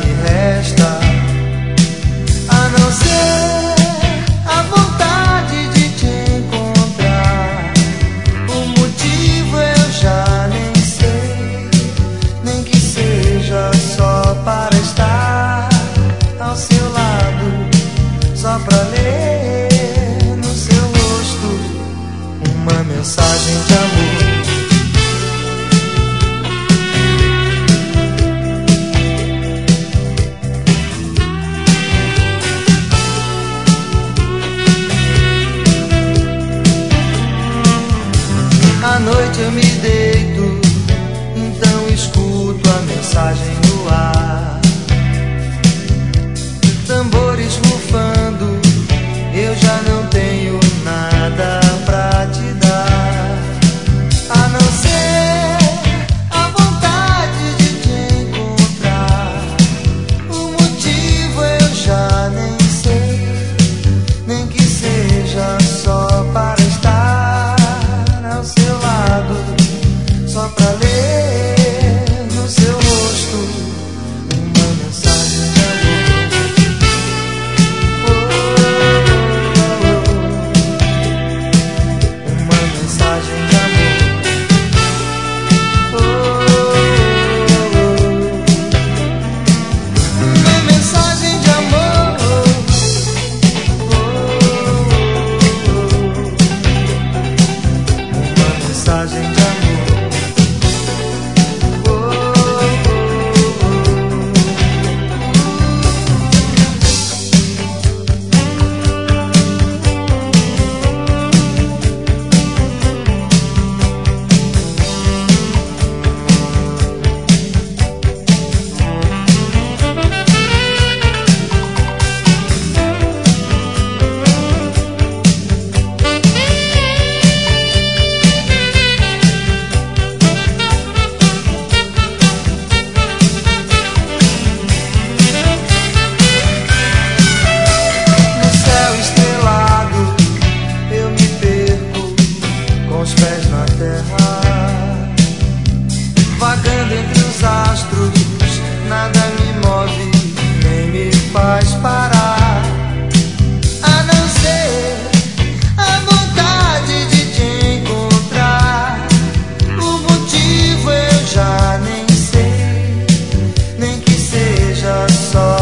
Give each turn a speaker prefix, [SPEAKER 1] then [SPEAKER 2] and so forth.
[SPEAKER 1] me resta, a não ser a vontade de te encontrar. O motivo eu já nem sei, nem que seja só para estar ao seu lado, só pra ler no seu rosto uma mensagem de amor. À noite eu me deito, então escuto a mensagem no ar. Tambores rufando, eu já não tenho nada pra te dar, a não ser a vontade de te encontrar. O motivo eu já nem sei, nem que seja só para estar ao seu lado, só pra ler no seu rosto uma mensagem de amor. Uma mensagem de amor. Uma mensagem de amor. Uma mensagem de amor. Os pés na terra, vagando entre os astros, nada me move, nem me faz parar, a não ser a vontade de te encontrar. O motivo eu já nem sei, nem que seja só